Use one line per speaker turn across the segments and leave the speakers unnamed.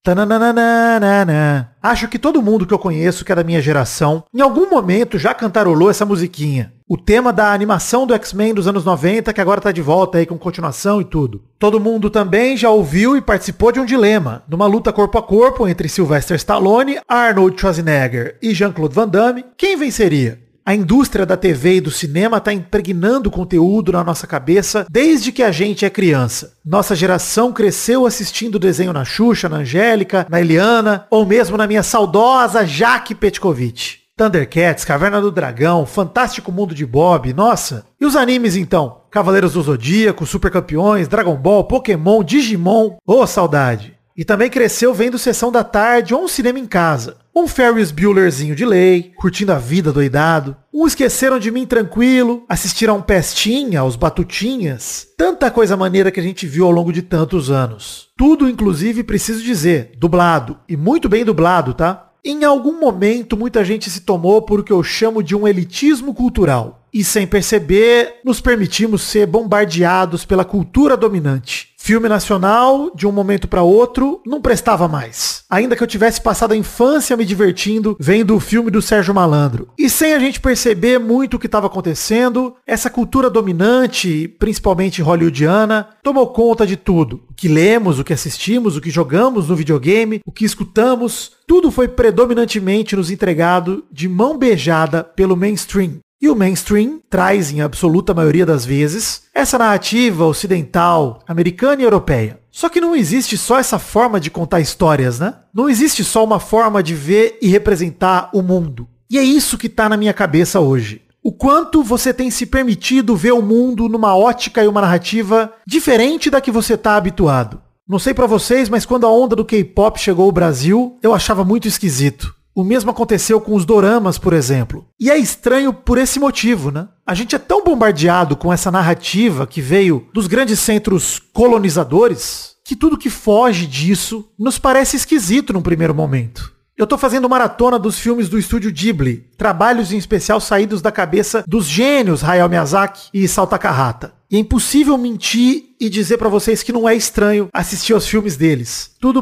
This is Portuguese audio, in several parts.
Tananana. Acho que todo mundo que eu conheço, que é da minha geração, em algum momento já cantarolou essa musiquinha. O tema da animação do X-Men dos anos 90, que agora tá de volta aí com continuação e tudo. Todo mundo também já ouviu e participou de um dilema, numa luta corpo a corpo entre Sylvester Stallone, Arnold Schwarzenegger e Jean-Claude Van Damme. Quem venceria? A indústria da TV e do cinema está impregnando conteúdo na nossa cabeça desde que a gente é criança. Nossa geração cresceu assistindo desenho na Xuxa, na Angélica, na Eliana, ou mesmo na minha saudosa Jaque Petkovic. Thundercats, Caverna do Dragão, Fantástico Mundo de Bob, nossa. E os animes então? Cavaleiros do Zodíaco, Super Campeões, Dragon Ball, Pokémon, Digimon. Ô, saudade. E também cresceu vendo Sessão da Tarde ou um cinema em casa. Um Ferris Buellerzinho de lei, curtindo a vida doidado. Um Esqueceram de Mim tranquilo, assistiram a um Pestinha, aos Batutinhas. Tanta coisa maneira que a gente viu ao longo de tantos anos. Tudo, inclusive, preciso dizer, dublado. E muito bem dublado, tá? Em algum momento, muita gente se tomou por o que eu chamo de um elitismo cultural. E sem perceber, nos permitimos ser bombardeados pela cultura dominante. Filme nacional, de um momento para outro, não prestava mais. Ainda que eu tivesse passado a infância me divertindo vendo o filme do Sérgio Malandro. E sem a gente perceber muito o que estava acontecendo, essa cultura dominante, principalmente hollywoodiana, tomou conta de tudo. O que lemos, o que assistimos, o que jogamos no videogame, o que escutamos, tudo foi predominantemente nos entregado de mão beijada pelo mainstream. E o mainstream traz, em absoluta maioria das vezes, essa narrativa ocidental, americana e europeia. Só que não existe só essa forma de contar histórias, né? Não existe só uma forma de ver e representar o mundo. E é isso que tá na minha cabeça hoje. O quanto você tem se permitido ver o mundo numa ótica e uma narrativa diferente da que você tá habituado. Não sei pra vocês, mas quando a onda do K-pop chegou ao Brasil, eu achava muito esquisito. O mesmo aconteceu com os doramas, por exemplo. E é estranho por esse motivo, né? A gente é tão bombardeado com essa narrativa que veio dos grandes centros colonizadores que tudo que foge disso nos parece esquisito num primeiro momento. Eu tô fazendo maratona dos filmes do estúdio Ghibli, trabalhos em especial saídos da cabeça dos gênios Hayao Miyazaki e Isao Takahata. E é impossível mentir e dizer pra vocês que não é estranho assistir aos filmes deles. Tudo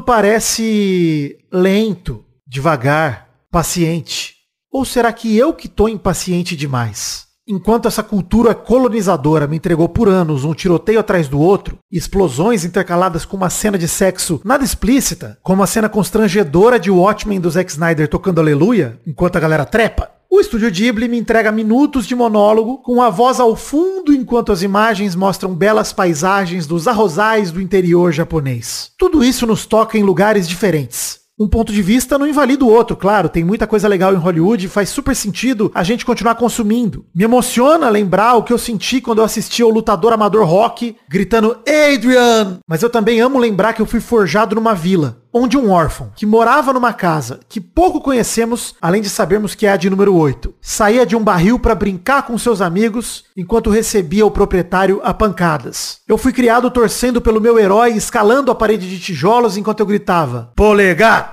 parece lento, devagar, paciente. Ou será que eu que tô impaciente demais? Enquanto essa cultura colonizadora me entregou por anos um tiroteio atrás do outro, explosões intercaladas com uma cena de sexo nada explícita, como a cena constrangedora de Watchmen do Zack Snyder tocando Aleluia, enquanto a galera trepa, o estúdio Ghibli me entrega minutos de monólogo com a voz ao fundo enquanto as imagens mostram belas paisagens dos arrozais do interior japonês. Tudo isso nos toca em lugares diferentes. Um ponto de vista não invalida o outro, claro, tem muita coisa legal em Hollywood e faz super sentido a gente continuar consumindo. Me emociona lembrar o que eu senti quando eu assisti ao lutador amador Rock gritando Adrian! Mas eu também amo lembrar que eu fui forjado numa vila, onde um órfão, que morava numa casa que pouco conhecemos, além de sabermos que é a de número 8, saía de um barril para brincar com seus amigos, enquanto recebia o proprietário a pancadas. Eu fui criado torcendo pelo meu herói, escalando a parede de tijolos enquanto eu gritava Polegar!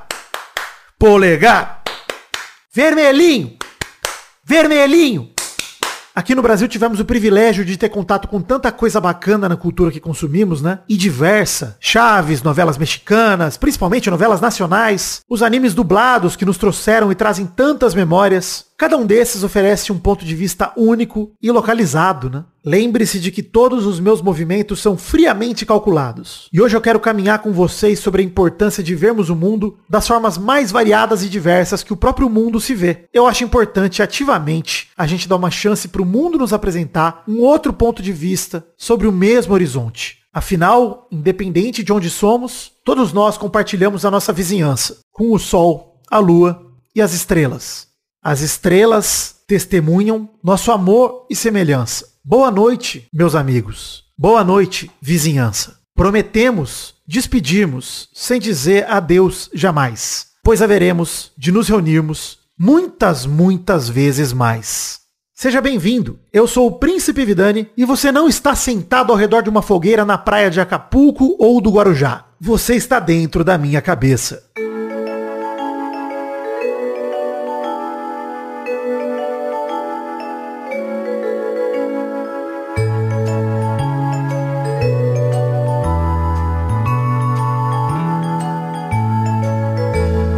Polegar! Vermelhinho! Vermelhinho! Aqui no Brasil tivemos o privilégio de ter contato com tanta coisa bacana na cultura que consumimos, né? E diversa. Chaves, novelas mexicanas, principalmente novelas nacionais, os animes dublados que nos trouxeram e trazem tantas memórias. Cada um desses oferece um ponto de vista único e localizado, né? Lembre-se de que todos os meus movimentos são friamente calculados. E hoje eu quero caminhar com vocês sobre a importância de vermos o mundo das formas mais variadas e diversas que o próprio mundo se vê. Eu acho importante ativamente a gente dar uma chance para o mundo nos apresentar um outro ponto de vista sobre o mesmo horizonte. Afinal, independente de onde somos, todos nós compartilhamos a nossa vizinhança, com o sol, a lua e as estrelas. As estrelas testemunham nosso amor e semelhança. Boa noite, meus amigos. Boa noite, vizinhança. Prometemos despedirmos sem dizer adeus jamais, pois haveremos de nos reunirmos muitas, muitas vezes mais. Seja bem-vindo. Eu sou o Príncipe Vidani e você não está sentado ao redor de uma fogueira na praia de Acapulco ou do Guarujá. Você está dentro da minha cabeça.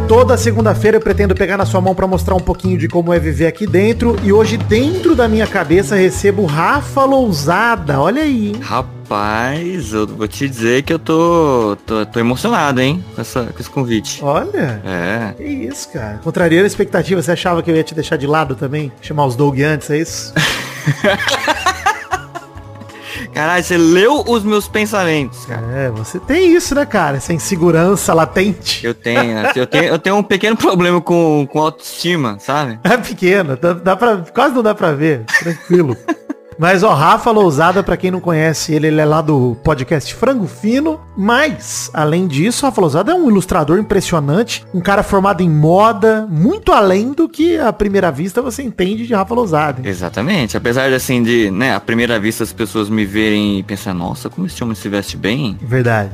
Toda segunda-feira eu pretendo pegar na sua mão pra mostrar um pouquinho de como é viver aqui dentro. E hoje, dentro da minha cabeça, recebo Rafa Lousada. Olha aí, hein?
Rapaz, eu vou te dizer que eu tô emocionado, hein, com esse convite.
Olha.
É.
Que isso, cara. Contrariando a expectativa, você achava que eu ia te deixar de lado também? Chamar os Doug antes, é isso?
Caralho, você leu os meus pensamentos, cara.
É, você tem isso, né, cara? Essa insegurança latente.
Eu tenho um pequeno problema com autoestima, sabe?
É pequeno, quase não dá pra ver. Tranquilo. Mas, ó, Rafa Lousada, pra quem não conhece ele é lá do podcast Frango Fino. Mas, além disso, Rafa Lousada é um ilustrador impressionante, um cara formado em moda, muito além do que à primeira vista você entende de Rafa Lousada.
Exatamente. Apesar de, assim, né, à primeira vista as pessoas me verem e pensar, nossa, como esse homem se veste bem.
Verdade.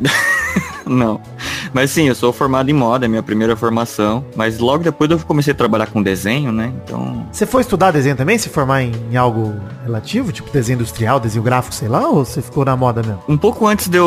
Não. Mas sim, eu sou formado em moda, é minha primeira formação. Mas logo depois eu comecei a trabalhar com desenho, né? Então...
Você foi estudar desenho também? Se formar em algo relativo? Tipo desenho industrial, desenho gráfico, sei lá? Ou você ficou na moda mesmo?
Um pouco antes de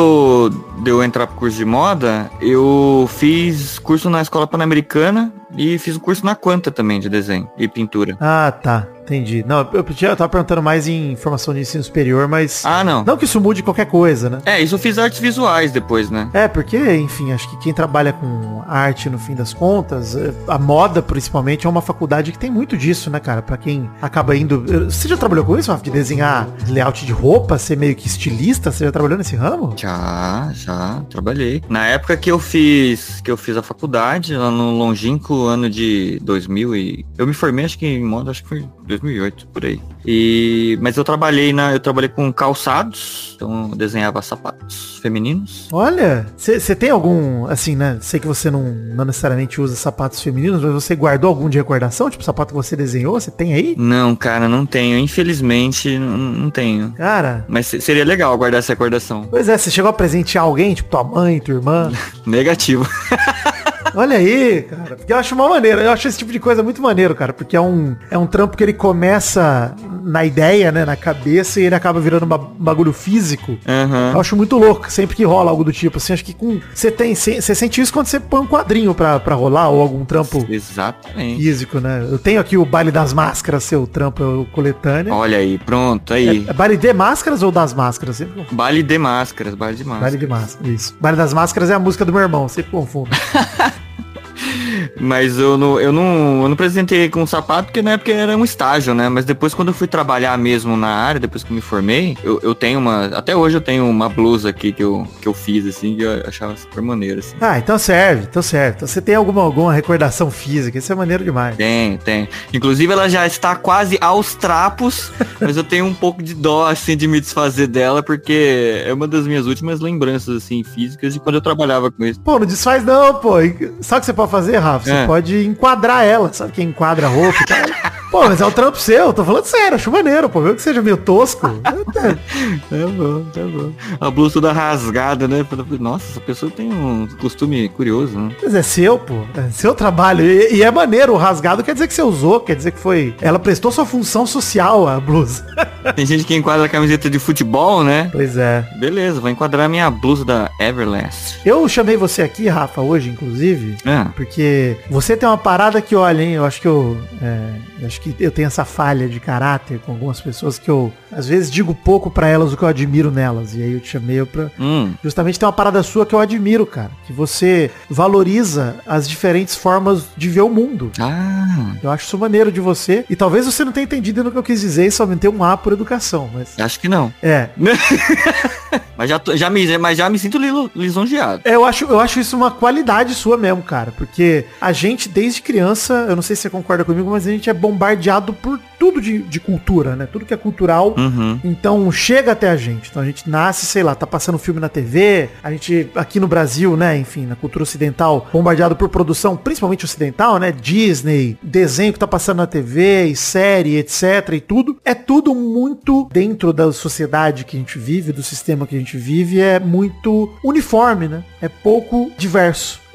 eu entrar pro curso de moda, eu fiz curso na Escola Pan-Americana e fiz um curso na Quanta também de desenho e pintura.
Ah, tá. Entendi. Não, eu tava perguntando mais em formação de ensino superior, mas...
Ah, não.
Não que isso mude qualquer coisa, né?
É, isso eu fiz artes visuais depois, né?
É, porque, enfim, acho que quem trabalha com arte, no fim das contas, a moda, principalmente, é uma faculdade que tem muito disso, né, cara? Pra quem acaba indo... Você já trabalhou com isso, Rafa? De desenhar layout de roupa, ser meio que estilista? Você já trabalhou nesse ramo?
Já trabalhei. Na época que eu fiz a faculdade, lá no longínquo ano de 2000 eu me formei, acho que em moda, acho que foi 2008, por aí. Mas eu trabalhei com calçados, então eu desenhava sapatos femininos.
Olha, você tem algum, assim, né? Sei que você não necessariamente usa sapatos femininos, mas você guardou algum de recordação? Tipo, sapato que você desenhou? Você tem aí?
Não, cara, não tenho. Infelizmente, não tenho.
Cara...
Mas seria legal guardar essa recordação.
Pois é, você chegou a presentear alguém? Tipo, tua mãe, tua irmã?
Negativo.
Olha aí, cara. Porque eu acho uma maneira. Eu acho esse tipo de coisa muito maneiro, cara. Porque é um trampo que ele começa na ideia, né? Na cabeça e ele acaba virando um bagulho físico.
Uhum.
Eu acho muito louco. Sempre que rola algo do tipo. Assim, acho que você sente isso quando você põe um quadrinho pra rolar ou algum trampo
exatamente
físico, né? Eu tenho aqui o Baile das Máscaras, seu trampo é o coletânea.
Olha aí, pronto, aí.
É Baile de Máscaras ou das Máscaras? Sempre confundo.
Baile de Máscaras, Baile de Máscaras.
Baile de Máscaras, isso. Baile das Máscaras é a música do meu irmão, sempre confundo.
Mas eu não apresentei com sapato, porque na época era um estágio, né? Mas depois, quando eu fui trabalhar mesmo na área, depois que eu me formei, eu tenho até hoje eu tenho uma blusa aqui que eu fiz, assim, que eu achava super maneiro, assim.
Ah, então serve, então certo. Então você tem alguma recordação física, isso é maneiro demais.
Tem. Inclusive ela já está quase aos trapos, mas eu tenho um pouco de dó, assim, de me desfazer dela, porque é uma das minhas últimas lembranças, assim, físicas de quando eu trabalhava com isso.
Pô, não desfaz não, pô. Sabe o que você pode fazer, Rafa? Você pode enquadrar ela, sabe quem enquadra a roupa e tal? Pô, mas é um trampo seu, tô falando sério, acho maneiro, pô, mesmo que seja meio tosco.
Tá bom. A blusa toda rasgada, né? Nossa, essa pessoa tem um costume curioso, né?
Mas é seu, pô, é seu trabalho. E é maneiro, o rasgado quer dizer que você usou, quer dizer que foi... Ela prestou sua função social, a blusa.
Tem gente que enquadra a camiseta de futebol, né?
Pois é.
Beleza, vou enquadrar a minha blusa da Everlast.
Eu chamei você aqui, Rafa, hoje, inclusive, porque você tem uma parada que, olha, hein, eu acho que eu tenho essa falha de caráter com algumas pessoas que eu, às vezes, digo pouco pra elas o que eu admiro nelas. E aí eu te chamei pra justamente ter uma parada sua que eu admiro, cara. Que você valoriza as diferentes formas de ver o mundo. Eu acho isso maneiro de você. E talvez você não tenha entendido no que eu quis dizer e só me ter um A por educação, mas...
Acho que não.
É.
Mas já me sinto lisonjeado.
Eu acho isso uma qualidade sua mesmo, cara. Porque a gente, desde criança, eu não sei se você concorda comigo, mas a gente é bombardeado por tudo de cultura, né? Tudo que é cultural. Então, chega até a gente. Então, a gente nasce, sei lá, tá passando filme na TV. A gente, aqui no Brasil, né? Enfim, na cultura ocidental, bombardeado por produção, principalmente ocidental, né? Disney, desenho que tá passando na TV, e série, etc. E tudo. É tudo muito dentro da sociedade que a gente vive, do sistema que a gente vive, é muito uniforme, né? É pouco diverso.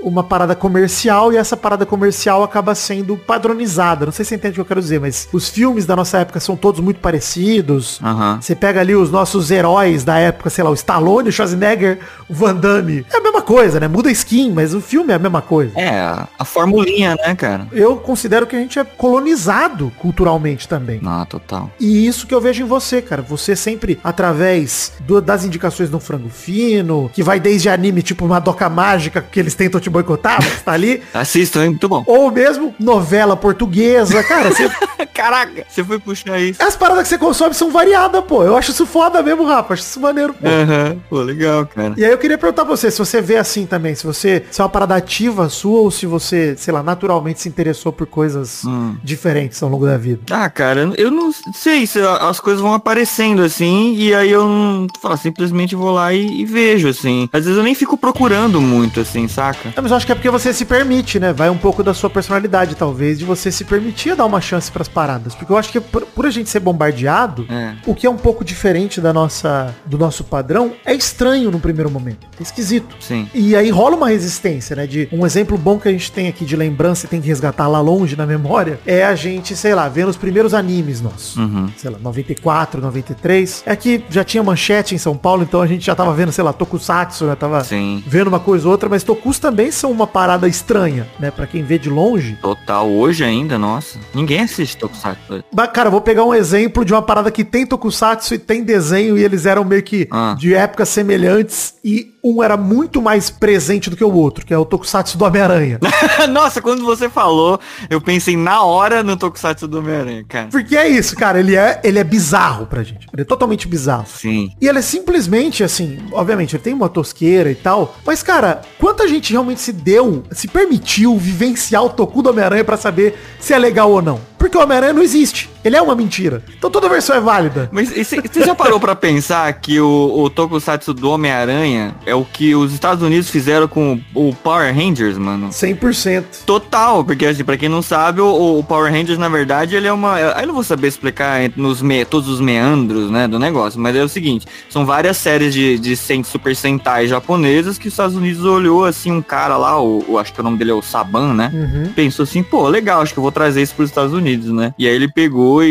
uma parada comercial e essa parada comercial acaba sendo padronizada. Não sei se você entende o que eu quero dizer, mas os filmes da nossa época são todos muito parecidos. Você pega ali os nossos heróis da época, sei lá, o Stallone, o Schwarzenegger, o Van Damme. É a mesma coisa, né? Muda a skin, mas o filme é a mesma coisa.
É, a formulinha, né, cara?
Eu considero que a gente é colonizado culturalmente também.
Ah, total.
E isso que eu vejo em você, cara. Você sempre, através das indicações do Frango Fino, que vai desde anime, tipo uma doca mágica que eles tentam te boicotar, mas tá ali.
Assistam, hein? Muito bom.
Ou mesmo novela portuguesa, cara. Você...
Caraca, você foi puxar isso.
As paradas que você consome são variadas, pô. Eu acho isso foda mesmo, Rafa. Acho isso maneiro, pô.
Pô, legal, cara.
E aí eu queria perguntar pra você, se você vê assim também, se é uma parada ativa sua ou se você, sei lá, naturalmente se interessou por coisas diferentes ao longo da vida.
Ah, cara, eu não sei se as coisas vão aparecendo assim, e aí eu não falo, simplesmente vou lá e vejo, assim. Às vezes eu nem fico procurando muito, assim, saca?
Mas eu acho que é porque você se permite, né? Vai um pouco da sua personalidade, talvez, de você se permitir dar uma chance pras paradas. Porque eu acho que por a gente ser bombardeado, o que é um pouco diferente do nosso padrão, é estranho no primeiro momento. É esquisito.
Sim.
E aí rola uma resistência, né? De um exemplo bom que a gente tem aqui de lembrança e tem que resgatar lá longe na memória, é a gente, sei lá, vendo os primeiros animes nossos. Sei lá, 94, 93. É que já tinha manchete em São Paulo, então a gente já tava vendo, sei lá, Tokusatsu, já tava vendo uma coisa ou outra, mas Tokus também são uma parada estranha, né? Pra quem vê de longe.
Total, hoje ainda, nossa. Ninguém assiste Tokusatsu.
Mas, cara, vou pegar um exemplo de uma parada que tem Tokusatsu e tem desenho e eles eram meio que de épocas semelhantes e um era muito mais presente do que o outro, que é o Tokusatsu do Homem-Aranha.
Nossa, quando você falou, eu pensei na hora no Tokusatsu do Homem-Aranha, cara.
Porque é isso, cara, ele é bizarro pra gente. Ele é totalmente bizarro.
Sim.
E ele é simplesmente, assim, obviamente, ele tem uma tosqueira e tal, mas, cara, quanta gente realmente se permitiu vivenciar o Toku do Homem-Aranha pra saber se é legal ou não? Porque o Homem-Aranha não existe. Ele é uma mentira. Então toda versão é válida.
Mas você já parou pra pensar que o Tokusatsu do Homem-Aranha é o que os Estados Unidos fizeram com o Power Rangers, mano?
100%.
Total, porque assim, pra quem não sabe, o Power Rangers, na verdade, ele é uma... Eu não vou saber explicar todos os meandros, né, do negócio, mas é o seguinte, são várias séries de Super Sentai japonesas que os Estados Unidos olhou, assim, um cara lá, acho que o nome dele é o Saban, né? Pensou assim, pô, legal, acho que eu vou trazer isso pros Estados Unidos, né? E aí ele pegou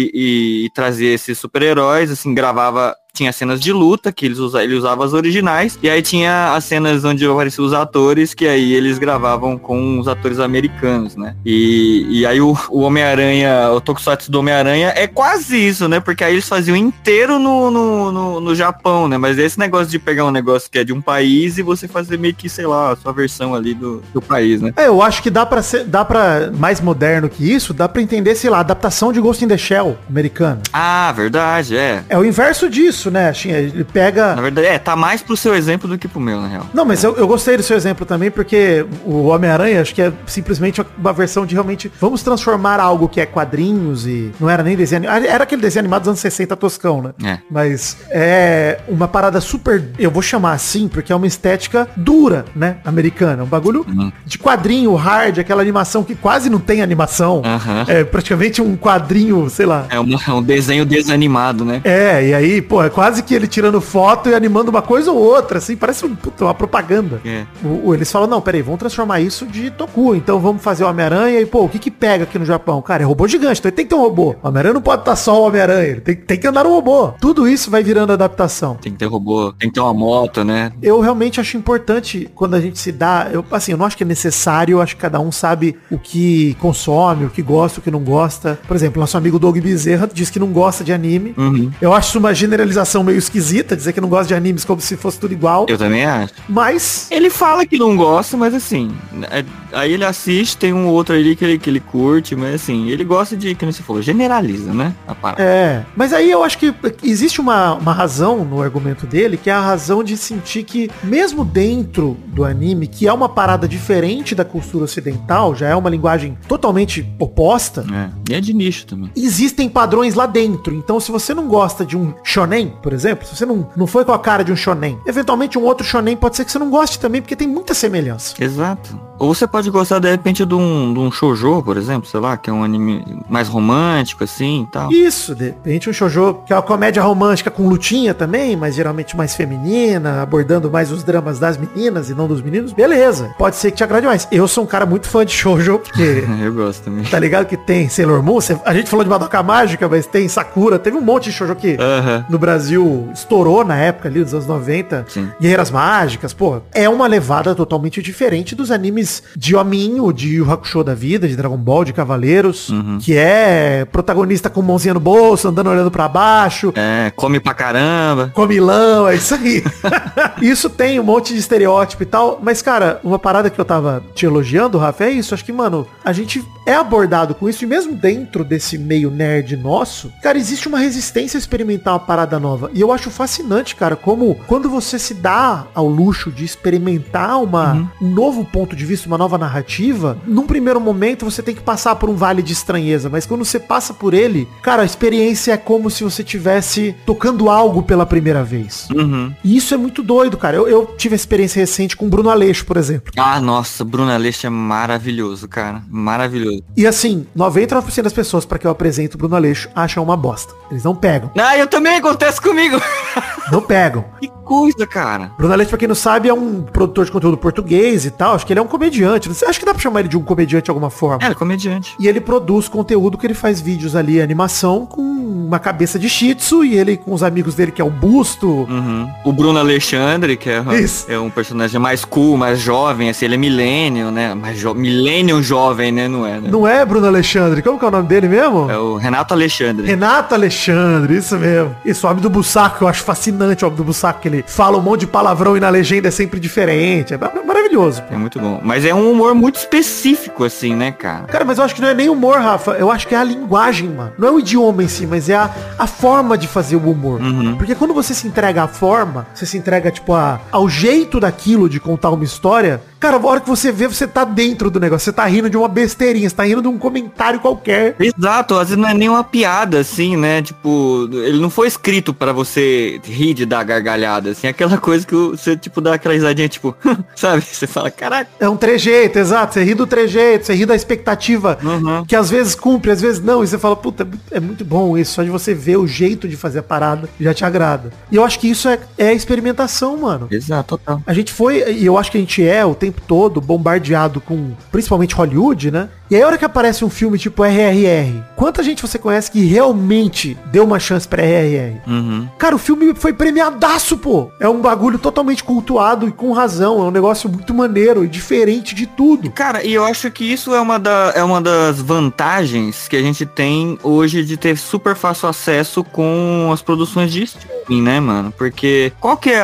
e trazia esses super-heróis, assim, gravava... Tinha cenas de luta, que ele usava as originais, e aí tinha as cenas onde apareciam os atores, que aí eles gravavam com os atores americanos, né? E aí o Homem-Aranha, o Tokusatsu do Homem-Aranha é quase isso, né? Porque aí eles faziam inteiro no Japão, né? Mas esse negócio de pegar um negócio que é de um país e você fazer meio que, sei lá, a sua versão ali do país, né?
Eu acho que dá pra mais moderno que isso, dá pra entender, sei lá, adaptação de Ghost in the Shell americano.
Ah, verdade, é.
É o inverso disso, né? Ele pega...
Na verdade, tá mais pro seu exemplo do que pro meu, na real.
Não, mas eu gostei do seu exemplo também, porque o Homem-Aranha, acho que é simplesmente uma versão de realmente, vamos transformar algo que é quadrinhos e não era nem desenho, era aquele desenho animado dos anos 60 toscão, né?
É.
Mas é uma parada super, eu vou chamar assim, porque é uma estética dura, né? Americana, um bagulho de quadrinho hard, aquela animação que quase não tem animação. É praticamente um quadrinho, sei lá.
É um desenho desanimado, né?
E aí, pô, é quase que ele tirando foto e animando uma coisa ou outra, assim, parece uma propaganda. Eles falam, não, peraí, vamos transformar isso de Toku, então vamos fazer o Homem-Aranha e, pô, o que pega aqui no Japão? Cara, é robô gigante, então ele tem que ter um robô. O Homem-Aranha não pode estar só o Homem-Aranha, ele tem que andar no robô. Tudo isso vai virando adaptação.
Tem que ter robô, tem que ter uma moto, né?
Eu realmente acho importante quando a gente se dá, eu não acho que é necessário, eu acho que cada um sabe o que consome, o que gosta, o que não gosta. Por exemplo, nosso amigo Doug Bezerra diz que não gosta de anime. Eu acho isso uma generalização meio esquisita, dizer que não gosta de animes como se fosse tudo igual.
Eu também acho.
Mas...
ele fala que não gosta, mas assim... aí ele assiste, tem um outro ali que ele curte, mas assim, ele gosta de, que nem você falou, generaliza, né? A parada.
Mas aí eu acho que existe uma razão no argumento dele, que é a razão de sentir que, mesmo dentro do anime, que é uma parada diferente da cultura ocidental, já é uma linguagem totalmente oposta.
E é de nicho também.
Existem padrões lá dentro. Então, se você não gosta de um shonen, por exemplo, se você não foi com a cara de um shonen, eventualmente um outro shonen pode ser que você não goste também, porque tem muita semelhança.
Exato. Ou você pode gostar, de repente, de um shoujo, por exemplo, sei lá, que é um anime mais romântico, assim, e tal.
Isso, de repente um shoujo, que é uma comédia romântica com lutinha também, mas geralmente mais feminina, abordando mais os dramas das meninas e não dos meninos, beleza. Pode ser que te agrade mais. Eu sou um cara muito fã de shoujo, porque...
Eu gosto também.
Tá ligado que tem Sailor Moon? A gente falou de Madoka Mágica, mas tem Sakura, teve um monte de shoujo que no Brasil estourou na época ali, dos anos 90.
Sim.
Guerreiras Mágicas, pô, é uma levada totalmente diferente dos animes de hominho, de Yu Hakusho da vida, de Dragon Ball, de Cavaleiros, que é protagonista com mãozinha no bolso, andando olhando pra baixo.
É, come pra caramba.
Comilão, é isso aí. Isso tem um monte de estereótipo e tal, mas, cara, uma parada que eu tava te elogiando, Rafa, é isso. Acho que, mano, a gente é abordado com isso, e mesmo dentro desse meio nerd nosso, cara, existe uma resistência a experimentar uma parada nova. E eu acho fascinante, cara, como quando você se dá ao luxo de experimentar um novo ponto de vista, uma nova narrativa, num primeiro momento você tem que passar por um vale de estranheza, mas quando você passa por ele, cara, a experiência é como se você estivesse tocando algo pela primeira vez. E isso é muito doido, cara. Eu tive a experiência recente com o Bruno Aleixo, por exemplo.
Ah, nossa, Bruno Aleixo é maravilhoso, cara. Maravilhoso.
E assim, 99% das pessoas pra que eu apresento o Bruno Aleixo acham uma bosta. Eles não pegam.
Ah, eu também, acontece comigo.
Não pegam.
Que coisa, cara.
Bruno Aleixo, pra quem não sabe, é um produtor de conteúdo português e tal. Acho que ele é um comediante. Não sei, acho que dá pra chamar ele de um comediante de alguma forma.
É, comediante.
E ele produz conteúdo que ele faz vídeos ali, animação, com uma cabeça de shih tzu, e ele com os amigos dele, que é o Busto.
O Bruno Alexandre, que é um personagem mais cool, mais jovem, assim, ele é millennial, né? Millennial jovem, né? Não é, né?
Não é Bruno Alexandre? Como que é o nome dele mesmo?
É o Renato Alexandre.
Renato Alexandre, isso mesmo. Isso, o Homem do Bussaco, eu acho fascinante o Homem do Bussaco, que ele fala um monte de palavrão e na legenda é sempre diferente. É maravilhoso.
É muito bom. Mas é um humor muito específico, assim, né, cara?
Cara, mas eu acho que não é nem humor, Rafa. Eu acho que é a linguagem, mano. Não é o idioma em si, mas é a forma de fazer o humor. Porque quando você se entrega à forma, você se entrega, tipo, ao jeito daquilo de contar uma história, cara, a hora que você vê, você tá dentro do negócio. Você tá rindo de uma besteirinha, você tá rindo de um comentário qualquer.
Exato, às vezes não é nem uma piada, assim, né? Tipo, ele não foi escrito pra você rir de dar gargalhada, assim. Aquela coisa que você, tipo, dá aquela risadinha, tipo, sabe? Você fala, caraca.
É um trejeito, exato. Você ri do trejeito, você ri da expectativa que às vezes cumpre, às vezes não. E você fala, puta, é muito bom isso. Só de você ver o jeito de fazer a parada, já te agrada. E eu acho que isso é experimentação, mano.
Exato, total.
A gente foi, e eu acho que a gente é o tempo todo bombardeado com, principalmente Hollywood, né? E aí a hora que aparece um filme tipo RRR, quanta gente você conhece que realmente deu uma chance pra RRR? Cara, o filme foi premiadaço, pô. É um bagulho totalmente cultuado e com razão. É um negócio muito maneiro e diferente de tudo.
Cara, e eu acho que isso é uma das vantagens que a gente tem hoje de ter super fácil acesso com as produções de streaming, né, mano? Porque qual que é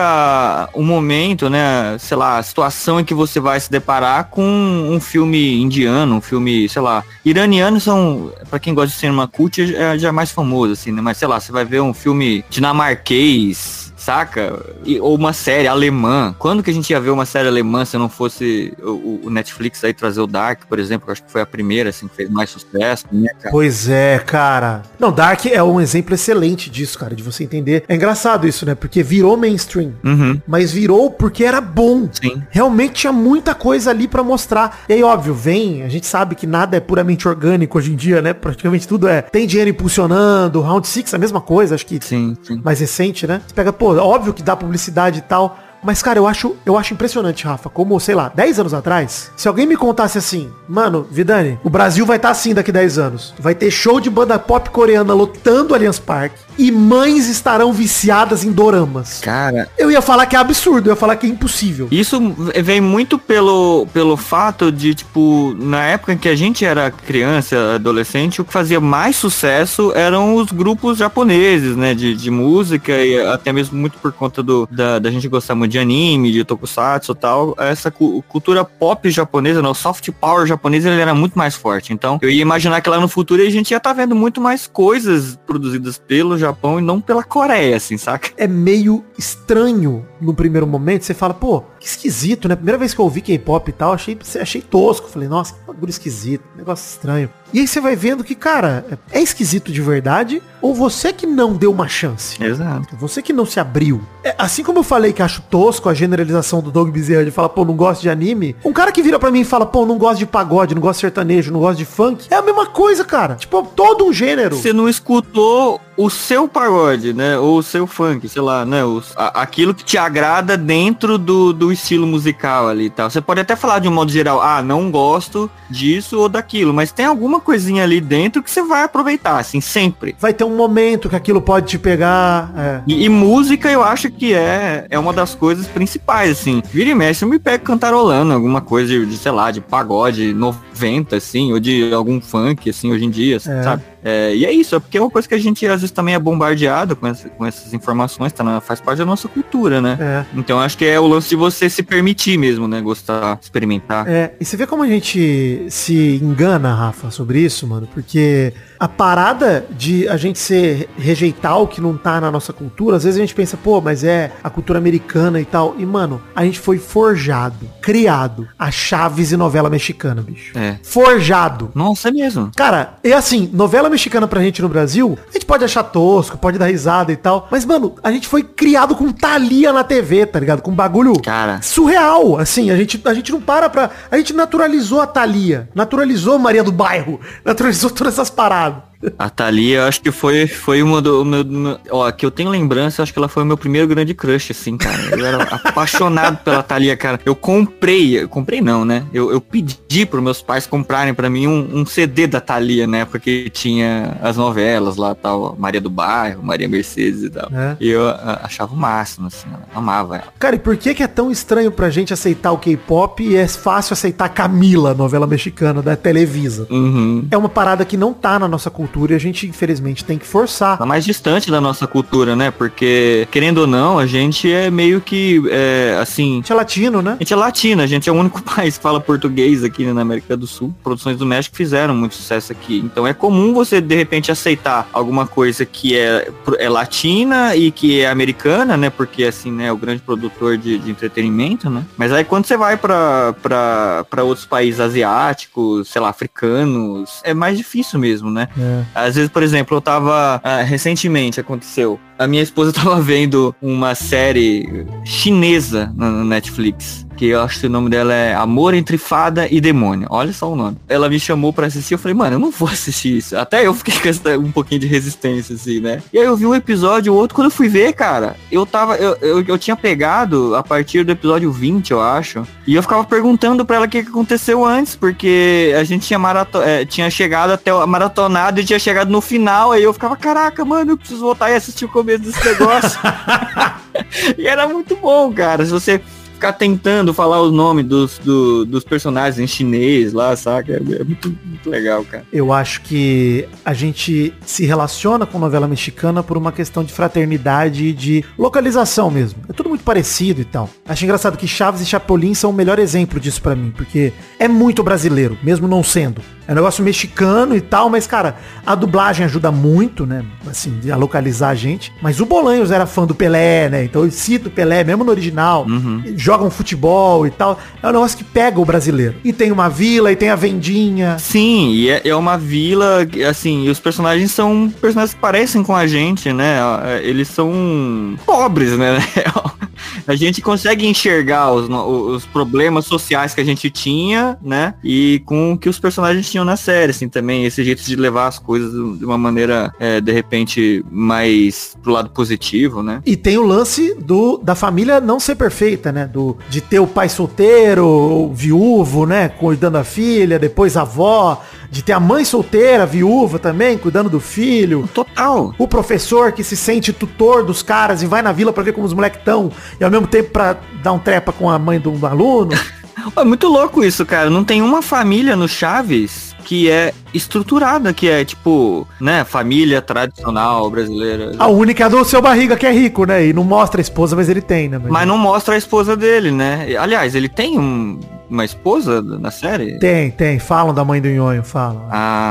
o momento, né, sei lá, a situação em que você vai se deparar com um filme indiano, um filme, sei lá, iraniano são, pra quem gosta de cinema cult, já é mais famoso, assim, né? Mas, sei lá, você vai ver um filme dinamarquês, saca? Ou uma série alemã. Quando que a gente ia ver uma série alemã se não fosse o Netflix aí trazer o Dark, por exemplo, que eu acho que foi a primeira, assim, que fez mais sucesso, né, cara?
Pois é, cara. Não, Dark é um exemplo excelente disso, cara, de você entender. É engraçado isso, né? Porque virou mainstream. Mas virou porque era bom.
Sim.
Realmente tinha muita coisa ali pra mostrar. E aí, óbvio, a gente sabe que nada é puramente orgânico hoje em dia, né? Praticamente tudo tem dinheiro impulsionando. Round Six, a mesma coisa, acho que
sim.
mais recente, né? Você pega, pô, óbvio que dá publicidade e tal, mas, cara, eu acho impressionante, Rafa, como, sei lá, 10 anos atrás, se alguém me contasse assim, mano, Vidani, o Brasil vai estar assim daqui 10 anos. Vai ter show de banda pop coreana lotando Allianz Parque e mães estarão viciadas em doramas.
Cara,
eu ia falar que é absurdo, eu ia falar que é impossível.
Isso vem muito pelo fato de, tipo, na época em que a gente era criança, adolescente, o que fazia mais sucesso eram os grupos japoneses, né, de música, e até mesmo muito por conta da gente gostar muito de anime, de tokusatsu e tal. Essa cultura pop japonesa, o soft power japonês, ele era muito mais forte. Então, eu ia imaginar que lá no futuro a gente ia estar vendo muito mais coisas produzidas pelo Japão e não pela Coreia, assim, saca?
É meio estranho no primeiro momento, você fala, pô, que esquisito, né? Primeira vez que eu ouvi K-pop e tal, achei tosco. Falei, nossa, que bagulho esquisito, negócio estranho. E aí você vai vendo que, cara, é esquisito de verdade, ou você que não deu uma chance.
Exato.
Você que não se abriu. Assim como eu falei que acho tosco a generalização do Doug Bezerra de falar, pô, não gosto de anime, um cara que vira pra mim e fala, pô, não gosto de pagode, não gosto de sertanejo, não gosto de funk, é a mesma coisa, cara. Tipo, todo um gênero.
Você não escutou o seu pagode, né? Ou o seu funk, sei lá, né? Aquilo que te agrada dentro do estilo musical ali e tal. Você pode até falar de um modo geral, não gosto disso ou daquilo, mas tem alguma coisinha ali dentro que você vai aproveitar, assim, sempre.
Vai ter um momento que aquilo pode te pegar.
E música eu acho que é uma das coisas principais, assim. Vira e mexe, eu me pego cantarolando alguma coisa de, sei lá, de pagode 90, assim, ou de algum funk, assim, hoje em dia, sabe? E é isso, porque é uma coisa que a gente às vezes também é bombardeado com essas informações, faz parte da nossa cultura, né? Então acho que é o lance de você se permitir mesmo, né? Gostar, experimentar.
E você vê como a gente se engana, Rafa, sobre isso, mano, porque a parada de a gente rejeitar o que não tá na nossa cultura, às vezes a gente pensa, pô, mas é a cultura americana e tal. E, mano, a gente foi forjado, criado a Chaves e novela mexicana, bicho. Forjado.
Nossa, é mesmo.
Cara, é assim, novela mexicana pra gente no Brasil, a gente pode achar tosco, pode dar risada e tal, mas, mano, a gente foi criado com Thalia na TV, tá ligado? Com bagulho surreal, assim, a gente não para a gente naturalizou a Thalia, naturalizou Maria do Bairro, naturalizou todas essas paradas.
A Thalia, eu acho que foi uma do meu, que eu tenho lembrança, eu acho que ela foi o meu primeiro grande crush, assim, cara. Eu era apaixonado pela Thalia, cara. Eu comprei não, né? Eu pedi pros meus pais comprarem pra mim um CD da Thalia, né? Porque tinha as novelas lá, tal, Maria do Bairro, Maria Mercedes e tal. E eu achava o máximo, assim, eu amava ela.
Cara, e por que é tão estranho pra gente aceitar o K-pop e é fácil aceitar Camila, novela mexicana da Televisa? É uma parada que não tá na nossa cultura e a gente, infelizmente, tem que forçar.
Tá mais distante da nossa cultura, né? Porque, querendo ou não, a gente é meio que, assim...
A gente é latino, né?
A gente é latino, a gente é o único país que fala português aqui, né, na América do Sul. Produções do México fizeram muito sucesso aqui. Então é comum você, de repente, aceitar alguma coisa que é latina e que é americana, né? Porque, assim, né, é o grande produtor de entretenimento, né? Mas aí quando você vai pra outros países asiáticos, sei lá, africanos, é mais difícil mesmo, né? Às vezes, por exemplo, eu tava... recentemente aconteceu. A minha esposa tava vendo uma série chinesa na Netflix, que eu acho que o nome dela é Amor entre Fada e Demônio. Olha só o nome. Ela me chamou pra assistir, eu falei, mano, eu não vou assistir isso. Até eu fiquei com um pouquinho de resistência, assim, né? E aí eu vi um episódio, o outro, quando eu fui ver, cara, eu tinha pegado a partir do episódio 20, eu acho, e eu ficava perguntando pra ela o que aconteceu antes, porque a gente tinha chegado até a maratonada e tinha chegado no final, aí eu ficava, caraca, mano, eu preciso voltar e assistir o começo desse negócio. E era muito bom, cara, se você ficar tentando falar o nome dos personagens em chinês lá, saca? É muito, muito legal, cara.
Eu acho que a gente se relaciona com novela mexicana por uma questão de fraternidade e de localização mesmo. É tudo muito parecido e tal. Acho engraçado que Chaves e Chapolin são o melhor exemplo disso pra mim, porque é muito brasileiro, mesmo não sendo. É um negócio mexicano e tal, mas, cara, a dublagem ajuda muito, né? Assim, a localizar a gente. Mas o Bolanhos era fã do Pelé, né? Então eu cito o Pelé, mesmo no original. Jogam futebol e tal. É um negócio que pega o brasileiro. E tem uma vila, e tem a vendinha.
Sim, e é uma vila, assim, e os personagens são personagens que parecem com a gente, né? Eles são pobres, né? A gente consegue enxergar os problemas sociais que a gente tinha, né? E com o que os personagens tinham na série, assim, também. Esse jeito de levar as coisas de uma maneira, de repente, mais pro lado positivo, né?
E tem o lance da família não ser perfeita, né? De ter o pai solteiro, viúvo, né? Cuidando da filha, depois a avó. De ter a mãe solteira, viúva também, cuidando do filho.
Total.
O professor que se sente tutor dos caras e vai na vila pra ver como os moleques estão. E ao mesmo tempo pra dar um trepa com a mãe do aluno.
É muito louco isso, cara. Não tem uma família no Chaves que é estruturada, que é tipo, né, família tradicional brasileira.
A única é a do Seu Barriga, que é rico, né? E não mostra a esposa, mas ele tem, né?
Mas não mostra a esposa dele, né? Aliás, ele tem uma esposa na série?
Tem. Falam da mãe do Nhonho, falam.
Ah, tá.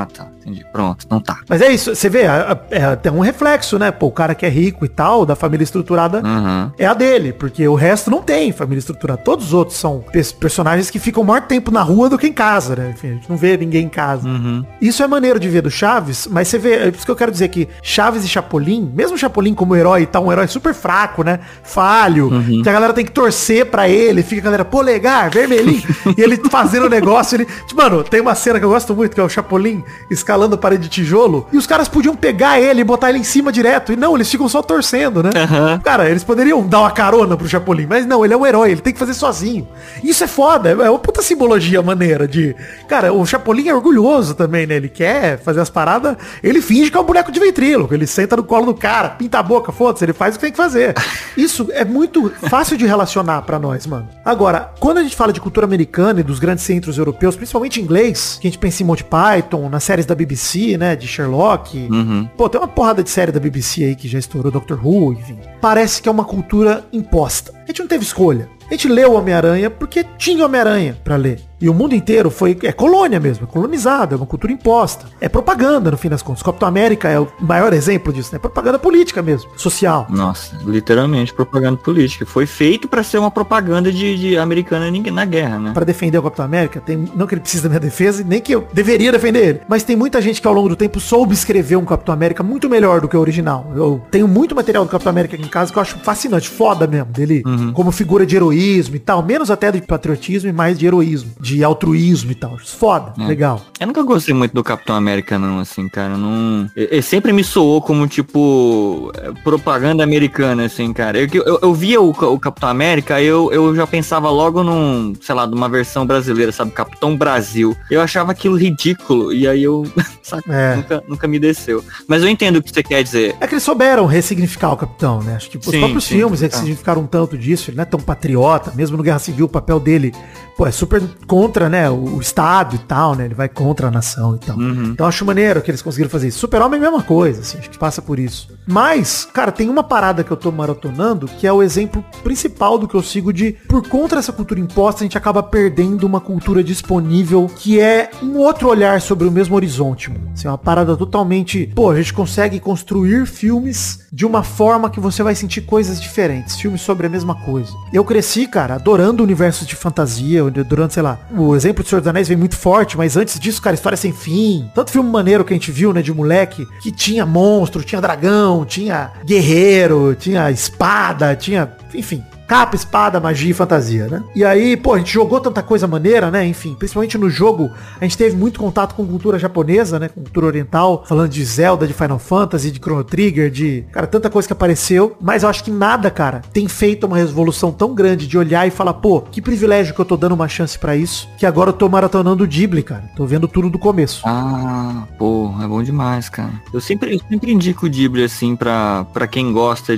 entendi. Pronto, então tá.
Mas é isso, você vê, tem um reflexo, né? Pô, o cara que é rico e tal, da família estruturada, é a dele, porque o resto não tem família estruturada. Todos os outros são personagens que ficam o maior tempo na rua do que em casa, né? Enfim, a gente não vê ninguém em casa. Isso é maneiro de ver do Chaves, mas você vê, é isso que eu quero dizer, que Chaves e Chapolin, mesmo Chapolin como herói e tal, um herói super fraco, né? Falho, que a galera tem que torcer pra ele, fica a galera, polegar, vermelhinho, e ele fazendo o negócio, ele... Mano, tem uma cena que eu gosto muito, que é o Chapolin escalando a parede de tijolo, e os caras podiam pegar ele e botar ele em cima direto, e não, eles ficam só torcendo, né? Cara, eles poderiam dar uma carona pro Chapolin, mas não, ele é um herói, ele tem que fazer sozinho. Isso é foda, é uma puta simbologia maneira de... Cara, o Chapolin é orgulhoso também, né? Ele quer fazer as paradas, ele finge que é um boneco de ventríloco, ele senta no colo do cara, pinta a boca, foda-se, ele faz o que tem que fazer. Isso é muito fácil de relacionar pra nós, mano. Agora, quando a gente fala de cultura americana e dos grandes centros europeus, principalmente inglês, que a gente pensa em Monty Python, nas séries da BBC, né, de Sherlock. Pô, tem uma porrada de série da BBC aí que já estourou, Doctor Who, enfim. Parece que é uma cultura imposta. A gente não teve escolha. A gente leu Homem-Aranha porque tinha Homem-Aranha pra ler. E o mundo inteiro é colônia mesmo, é colonizado, é uma cultura imposta. É propaganda, no fim das contas. Capitão América é o maior exemplo disso, né? É propaganda política mesmo, social.
Nossa, literalmente propaganda política. Foi feito pra ser uma propaganda de americana na guerra, né?
Pra defender o Capitão América, não que ele precise da minha defesa, nem que eu deveria defender ele. Mas tem muita gente que ao longo do tempo soube escrever um Capitão América muito melhor do que o original. Eu tenho muito material do Capitão América aqui em casa que eu acho fascinante, foda mesmo, dele como figura de heroísmo e tal. Menos até de patriotismo e mais de heroísmo, de altruísmo e tal. Foda, legal.
Eu nunca gostei muito do Capitão América, não, assim, cara. Não... Ele sempre me soou como, tipo, propaganda americana, assim, cara. Eu via o Capitão América, eu já pensava logo num, sei lá, numa versão brasileira, sabe? Capitão Brasil. Eu achava aquilo ridículo, e aí eu, sabe, nunca me desceu. Mas eu entendo o que você quer dizer.
É que eles souberam ressignificar o Capitão, né? Acho que os próprios filmes ressignificaram tanto disso. Ele não é tão patriota, mesmo no Guerra Civil, o papel dele, pô, é super contra, né, o Estado e tal, né, ele vai contra a nação e tal. Então acho maneiro que eles conseguiram fazer isso. Super-Homem é a mesma coisa, assim, acho que passa por isso. Mas, cara, tem uma parada que eu tô maratonando, que é o exemplo principal do que eu sigo de, por conta dessa cultura imposta, a gente acaba perdendo uma cultura disponível, que é um outro olhar sobre o mesmo horizonte, mano. Assim, uma parada totalmente, pô, a gente consegue construir filmes de uma forma que você vai sentir coisas diferentes, filmes sobre a mesma coisa. Eu cresci, cara, adorando universos de fantasia, durante, sei lá, o exemplo de Senhor dos Anéis vem muito forte, mas antes disso, cara, História Sem Fim, tanto filme maneiro que a gente viu, né, de moleque, que tinha monstro, tinha dragão, tinha guerreiro, tinha espada, tinha, enfim, capa, espada, magia e fantasia, né? E aí, pô, a gente jogou tanta coisa maneira, né? Enfim, principalmente no jogo, a gente teve muito contato com cultura japonesa, né? Com cultura oriental, falando de Zelda, de Final Fantasy, de Chrono Trigger, de, cara, tanta coisa que apareceu. Mas eu acho que nada, cara, tem feito uma revolução tão grande de olhar e falar, pô, que privilégio que eu tô dando uma chance pra isso, que agora eu tô maratonando o Ghibli, cara. Tô vendo tudo do começo.
Ah, pô, é bom demais, cara. Eu sempre indico o Ghibli, assim, pra quem gosta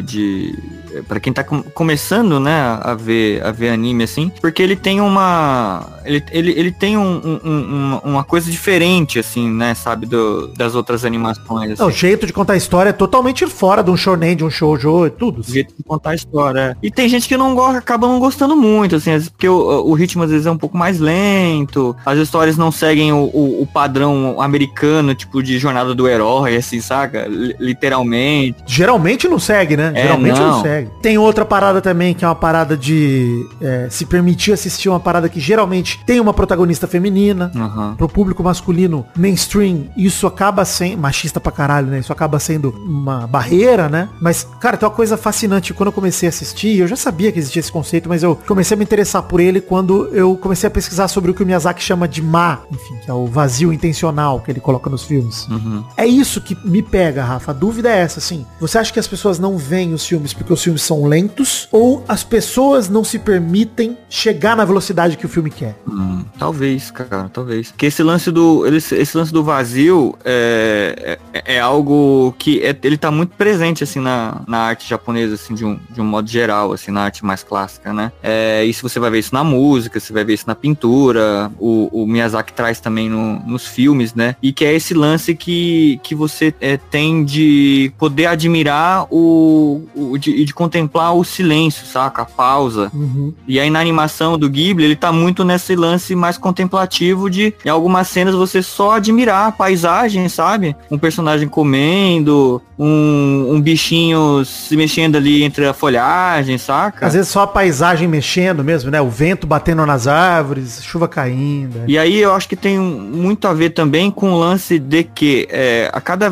pra quem tá começando, né, a ver anime, assim, porque ele tem ele tem uma coisa diferente, assim, né, sabe, das outras animações, assim.
O jeito de contar a história é totalmente fora de um shonen, de um shoujo, tudo.
O jeito de contar a história. E tem gente que acaba não gostando muito, assim, às vezes, porque o ritmo às vezes é um pouco mais lento, as histórias não seguem o padrão americano, tipo, de jornada do herói, assim, saca? Literalmente.
Geralmente não segue, né? Geralmente não segue. Tem outra parada também, que é uma parada de se permitir assistir uma parada que geralmente tem uma protagonista feminina. Pro público masculino mainstream, isso acaba sendo machista pra caralho, né? Isso acaba sendo uma barreira, né? Mas, cara, tem uma coisa fascinante. Quando eu comecei a assistir, eu já sabia que existia esse conceito, mas eu comecei a me interessar por ele quando eu comecei a pesquisar sobre o que o Miyazaki chama de enfim, que é o vazio intencional que ele coloca nos filmes. É isso que me pega, Rafa. A dúvida é essa, assim. Você acha que as pessoas não veem os filmes porque os filmes são lentos, ou as pessoas não se permitem chegar na velocidade que o filme quer?
Talvez, cara, talvez. Porque esse lance do vazio é algo que ele tá muito presente, assim, na arte japonesa, assim, de um modo geral, assim, na arte mais clássica, né? Isso você vai ver isso na música, você vai ver isso na pintura, o Miyazaki traz também nos filmes, né? E que é esse lance que você tem de poder admirar de contemplar o silêncio, saca? A pausa. E aí na animação do Ghibli, ele tá muito nesse lance mais contemplativo de, em algumas cenas, você só admirar a paisagem, sabe? Um personagem comendo, um bichinho se mexendo ali entre a folhagem, saca?
Às vezes só a paisagem mexendo mesmo, né? O vento batendo nas árvores, chuva caindo.
E aí eu acho que tem muito a ver também com o lance de que a cada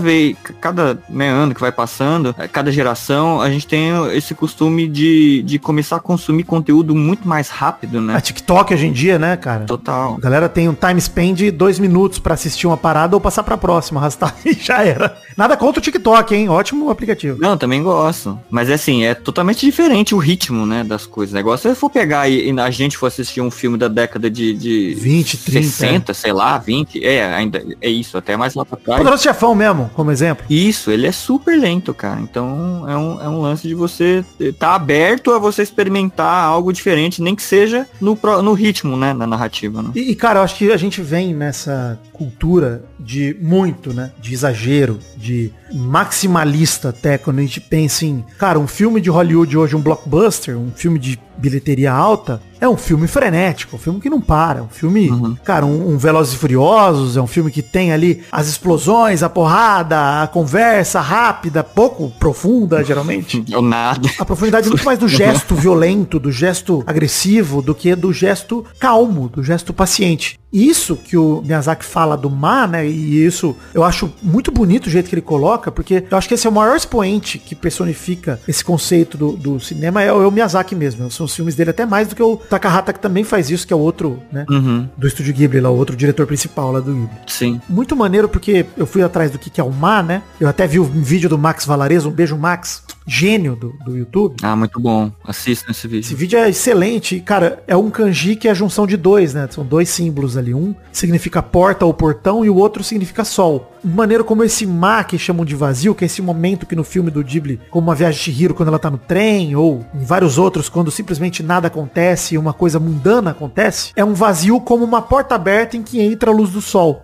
ano que vai passando, cada geração, a gente tem esse costume de começar a consumir conteúdo muito mais rápido, né?
A TikTok hoje em dia, né, cara?
Total.
A galera tem um time span de 2 minutos pra assistir uma parada ou passar pra próxima, arrastar e já era. Nada contra o TikTok, hein? Ótimo aplicativo.
Não, também gosto. Mas assim, é totalmente diferente o ritmo, né, das coisas. O negócio é se for pegar e a gente for assistir um filme da década de
20, 30,
60, sei lá, 20, ainda é isso, até mais lá pra trás.
Poderoso Chefão mesmo, como exemplo.
Isso, ele é super lento, cara. Então é um lance de você tá aberto a você experimentar algo diferente, nem que seja no ritmo, né, na narrativa, né?
E, cara, eu acho que a gente vem nessa cultura de muito, né, de exagero, de maximalista até, quando a gente pensa em, cara, um filme de Hollywood hoje, um blockbuster, um filme de bilheteria alta, é um filme frenético, um filme que não para, um filme, cara, um Velozes e Furiosos, é um filme que tem ali as explosões, a porrada, a conversa rápida, pouco profunda, geralmente.
Ou nada.
A profundidade é muito mais do gesto violento, do gesto agressivo, do que do gesto calmo, do gesto paciente. Isso que o Miyazaki fala do Ma, né, e isso eu acho muito bonito o jeito que ele coloca, porque eu acho que esse é o maior expoente que personifica esse conceito do cinema, é o Miyazaki mesmo. São os filmes dele até mais do que o Takahata, que também faz isso, que é o outro, né, do Estúdio Ghibli, lá, o outro diretor principal lá do Ghibli.
Sim.
Muito maneiro, porque eu fui atrás do que é o Ma, né, eu até vi um vídeo do Max Valarezo, um beijo Max, gênio do YouTube.
Ah, muito bom. Assista esse vídeo.
Esse vídeo é excelente. E, cara, é um kanji que é a junção de dois, né? São dois símbolos ali. Um significa porta ou portão e o outro significa sol. Maneiro como esse Ma, que chamam de vazio, que é esse momento que no filme do Ghibli, como a Viagem de Chihiro, quando ela tá no trem, ou em vários outros, quando simplesmente nada acontece e uma coisa mundana acontece, é um vazio como uma porta aberta em que entra a luz do sol.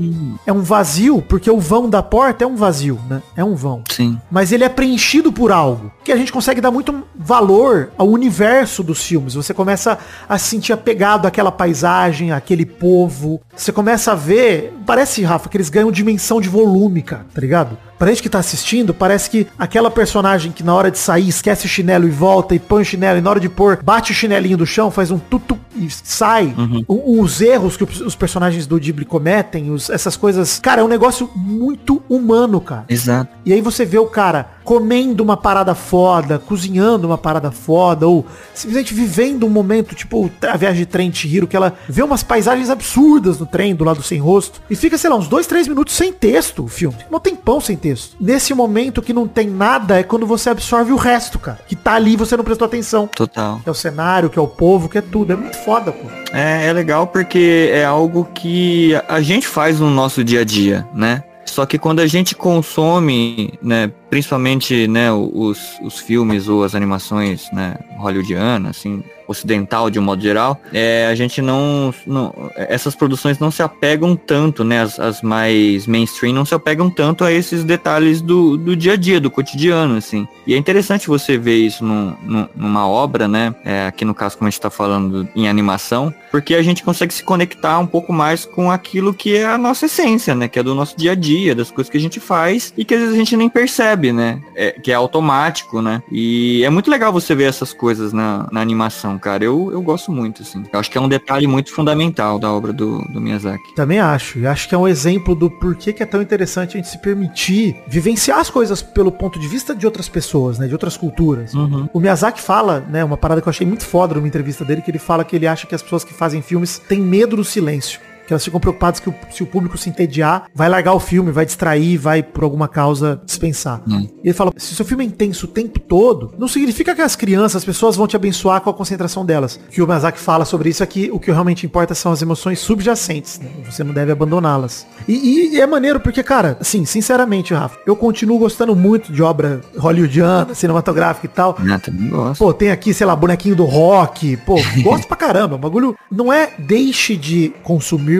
É um vazio, porque o vão da porta é um vazio, né? É um vão.
Sim.
Mas ele é preenchido por algo, que a gente consegue dar muito valor ao universo dos filmes. Você começa a se sentir apegado àquela paisagem, àquele povo. Você começa a ver, parece, Rafa, que eles ganham dimensão de volume, cara, tá ligado? Pra gente que tá assistindo, parece que aquela personagem que na hora de sair esquece o chinelo e volta e põe o chinelo, e na hora de pôr, bate o chinelinho do chão, faz um tutu e sai. Os erros que os personagens do Ghibli cometem, essas coisas, cara, é um negócio muito humano, cara.
Exato.
E aí você vê o cara comendo uma parada foda, cozinhando uma parada foda, ou simplesmente vivendo um momento, tipo a Viagem de Trem de Chihiro, que ela vê umas paisagens absurdas no trem, do lado sem rosto, e fica, sei lá, uns 2, 3 minutos sem texto o filme. Não tem pão sem texto. Nesse momento que não tem nada, é quando você absorve o resto, cara. Que tá ali e você não prestou atenção.
Total.
Que é o cenário, que é o povo, que é tudo. É muito foda, pô.
É legal porque é algo que a gente faz no nosso dia a dia, né? Só que quando a gente consome, né, principalmente, né, os filmes ou as animações, né, hollywoodianas, assim, ocidental de um modo geral, a gente não essas produções não se apegam tanto, né, as mais mainstream não se apegam tanto a esses detalhes do dia a dia, do cotidiano, assim. E é interessante você ver isso numa obra, né, aqui no caso como a gente tá falando em animação, porque a gente consegue se conectar um pouco mais com aquilo que é a nossa essência, né, que é do nosso dia a dia, das coisas que a gente faz e que às vezes a gente nem percebe, né, que é automático, né, e é muito legal você ver essas coisas na animação, cara. Eu gosto muito, assim. Eu acho que é um detalhe muito fundamental da obra do Miyazaki.
Também acho. E acho que é um exemplo do porquê que é tão interessante a gente se permitir vivenciar as coisas pelo ponto de vista de outras pessoas, né? De outras culturas. O Miyazaki fala, né? Uma parada que eu achei muito foda numa entrevista dele, que ele fala que ele acha que as pessoas que fazem filmes têm medo do silêncio. Que elas ficam preocupadas que se o público se entediar, vai largar o filme, vai distrair, vai por alguma causa dispensar. E ele fala, se o seu filme é intenso o tempo todo, não significa que as crianças, as pessoas vão te abençoar com a concentração delas. O que o Miyazaki fala sobre isso é que o que realmente importa são as emoções subjacentes, né? Você não deve abandoná-las. E é maneiro porque, cara, assim, sinceramente, Rafa, eu continuo gostando muito de obra hollywoodiana, cinematográfica e tal.
Também gosto.
Pô, tem aqui, sei lá, bonequinho do rock. Pô, gosto pra caramba. O bagulho não é deixe de consumir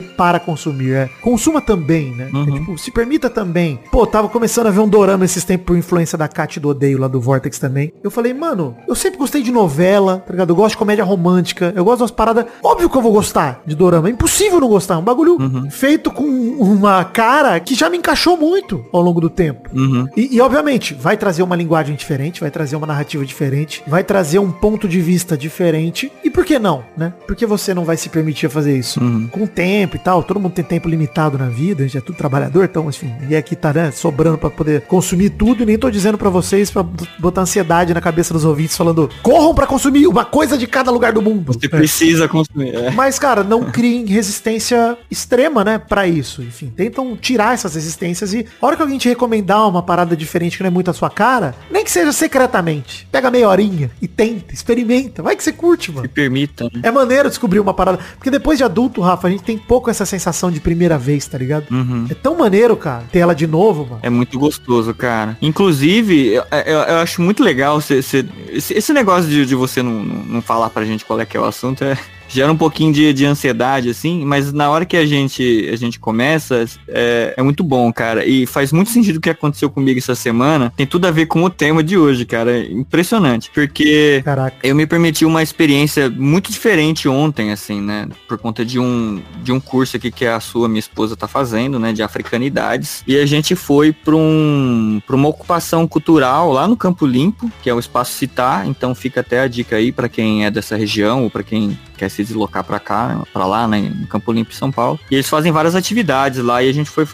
para consumir. Consuma também, né? Tipo, se permita também. Pô, tava começando a ver um dorama esses tempos por influência da Kat do Odeio lá do Vortex também. Eu falei, mano, eu sempre gostei de novela, tá ligado? Eu gosto de comédia romântica, eu gosto de umas paradas. Óbvio que eu vou gostar de dorama. É impossível não gostar. Um bagulho feito com uma cara que já me encaixou muito ao longo do tempo. E obviamente, vai trazer uma linguagem diferente, vai trazer uma narrativa diferente, vai trazer um ponto de vista diferente. E por que não, né? Por que você não vai se permitir fazer isso? Com o tempo e tal, todo mundo tem tempo limitado na vida, a gente é tudo trabalhador, então, enfim, e aqui tá, né, sobrando pra poder consumir tudo, e nem tô dizendo pra vocês pra botar ansiedade na cabeça dos ouvintes, falando, corram pra consumir uma coisa de cada lugar do mundo.
Você precisa consumir.
Mas, cara, não criem resistência extrema, né, pra isso. Enfim, tentam tirar essas resistências e a hora que alguém te recomendar uma parada diferente que não é muito a sua cara, nem que seja secretamente, pega meia horinha e tenta, experimenta, vai que você curte, mano.
Se permita, né?
É maneiro descobrir uma parada, porque depois de adulto, Rafa, a gente tem pouco essa sensação de primeira vez, tá ligado? É tão maneiro, cara, ter ela de novo, mano.
É muito gostoso, cara. Inclusive, eu acho muito legal esse negócio de você não falar pra gente qual é que é o assunto, gera um pouquinho de ansiedade, assim, mas na hora que a gente começa, é muito bom, cara. E faz muito sentido o que aconteceu comigo essa semana. Tem tudo a ver com o tema de hoje, cara. É impressionante. Porque eu me permiti uma experiência muito diferente ontem, assim, né? Por conta de um curso aqui que minha esposa tá fazendo, né? De africanidades. E a gente foi pra uma ocupação cultural lá no Campo Limpo, que é o Espaço Citar. Então fica até a dica aí pra quem é dessa região ou pra quem quer se deslocar pra cá, pra lá, né, no Campo Limpo, São Paulo. E eles fazem várias atividades lá e a gente foi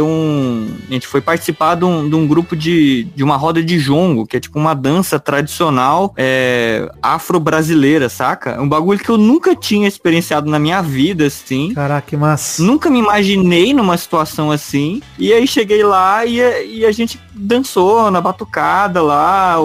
participar de um grupo de uma roda de jongo, que é tipo uma dança tradicional afro-brasileira, saca? É um bagulho que eu nunca tinha experienciado na minha vida, assim.
Caraca, que massa.
Nunca me imaginei numa situação assim. E aí cheguei lá e a gente dançou na batucada lá,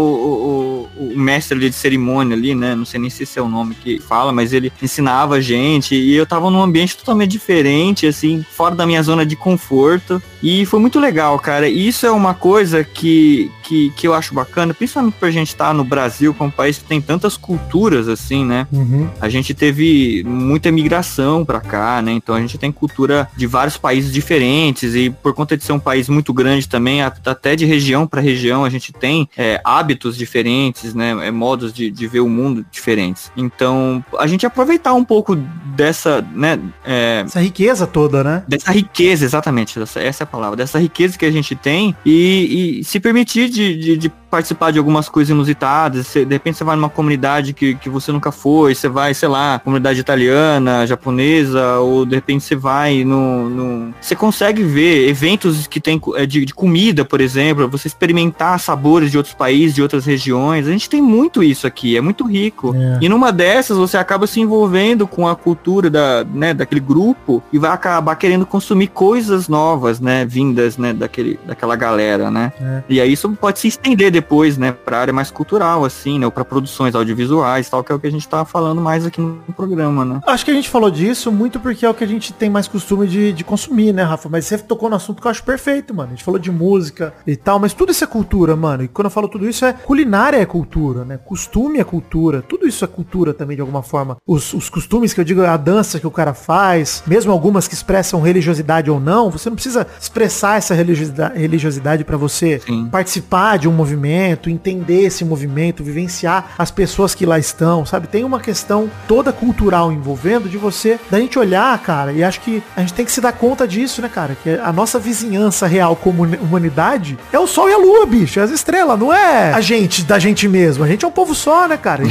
o mestre ali de cerimônia ali, né, não sei nem se esse é o nome que fala, mas ele ensinava a gente e eu tava num ambiente totalmente diferente, assim, fora da minha zona de conforto e foi muito legal, cara. E isso é uma coisa que eu acho bacana, principalmente pra gente estar no Brasil, que é um país que tem tantas culturas, assim, né? A gente teve muita migração pra cá, né? Então a gente tem cultura de vários países diferentes e por conta de ser um país muito grande também, até de região para região, a gente tem hábitos diferentes, né? Modos de ver o mundo diferentes. Então, a gente aproveitar um pouco dessa, né?
Essa riqueza toda, né?
Dessa riqueza, exatamente. Essa é a palavra. Dessa riqueza que a gente tem e se permitir de participar de algumas coisas inusitadas. De repente você vai numa comunidade que você nunca foi, você vai, sei lá, comunidade italiana, japonesa, ou de repente você vai você consegue ver eventos que tem de comida, por exemplo, você experimentar sabores de outros países, de outras regiões. A gente tem muito isso aqui, é muito rico. E numa dessas você acaba se envolvendo com a cultura daquele grupo e vai acabar querendo consumir coisas novas, né, vindas, né, daquela galera, né. E aí isso pode se estender depois, né, pra área mais cultural, assim, né, ou pra produções audiovisuais, tal, que é o que a gente tá falando mais aqui no programa, né.
Acho que a gente falou disso muito porque é o que a gente tem mais costume de consumir, né, Rafa? Mas você tocou no assunto que eu acho perfeito, mano. A gente falou de música e tal, mas tudo isso é cultura, mano. E quando eu falo tudo isso, culinária é cultura, né? Costume é cultura. Tudo isso é cultura também, de alguma forma. Os costumes que eu digo, a dança que o cara faz, mesmo algumas que expressam religiosidade ou não, você não precisa expressar essa religiosidade pra você participar de um movimento, entender esse movimento, vivenciar as pessoas que lá estão, sabe? Tem uma questão toda cultural envolvendo da gente olhar, cara, e acho que a gente tem que se dar conta disso, né, cara? Que a nossa vizinhança real como humanidade é o sol e a lua, bicho, é as estrelas, não é da gente mesmo. A gente é um povo só, né, cara?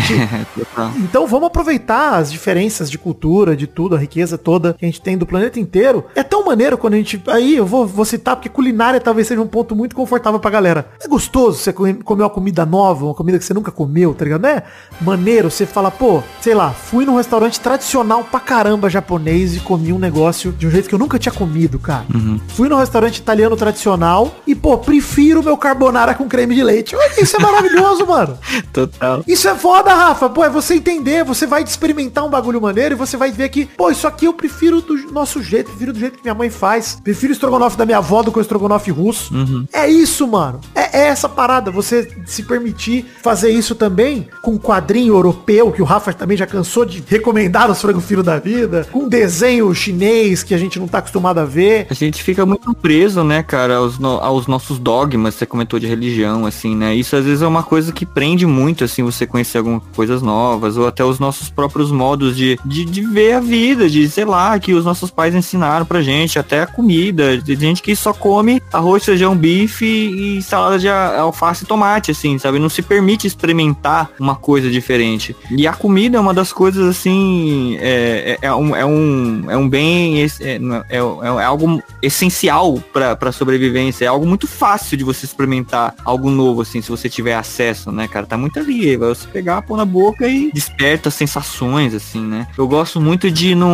Então vamos aproveitar as diferenças de cultura, de tudo, a riqueza toda que a gente tem do planeta inteiro. É tão maneiro quando a gente... Aí eu vou citar, porque culinária talvez seja um ponto muito confortável pra galera. É gostoso você comer uma comida nova, uma comida que você nunca comeu, tá ligado? Não é maneiro você falar, pô, sei lá, fui num restaurante tradicional pra caramba japonês e comi um negócio de um jeito que eu nunca tinha comido, cara. Fui num restaurante italiano tradicional e, pô, prefiro meu carbonara com creme de leite. Isso é maravilhoso, mano.
Total.
Isso é foda, Rafa. Pô, é você entender, você vai experimentar um bagulho maneiro e você vai ver que, pô, isso aqui eu prefiro do nosso jeito, prefiro do jeito que minha mãe faz, prefiro o estrogonofe da minha avó do que o estrogonofe russo. É isso, mano. é essa parada, você se permitir fazer isso também com quadrinho europeu, que o Rafa também já cansou de recomendar nos Frango Filho da Vida, com desenho chinês que a gente não tá acostumado a ver.
A gente fica muito preso, né, cara, aos nossos dogmas, você comentou de religião, assim, né? Isso às vezes é uma coisa que prende muito, assim, você conhecer algumas coisas novas, ou até os nossos próprios modos de ver a vida, de, sei lá, que os nossos pais ensinaram pra gente, até a comida, de gente que só come arroz, feijão, bife e salada de alface e tomate, assim, sabe? Não se permite experimentar uma coisa diferente. E a comida é uma das coisas, assim, é um bem, é algo essencial pra sobrevivência, é algo muito fácil de você experimentar algo novo, assim, se você tiver acesso, né, cara? Tá muito ali, vai você pegar, pôr na boca e desperta sensações, assim, né? Eu gosto muito de ir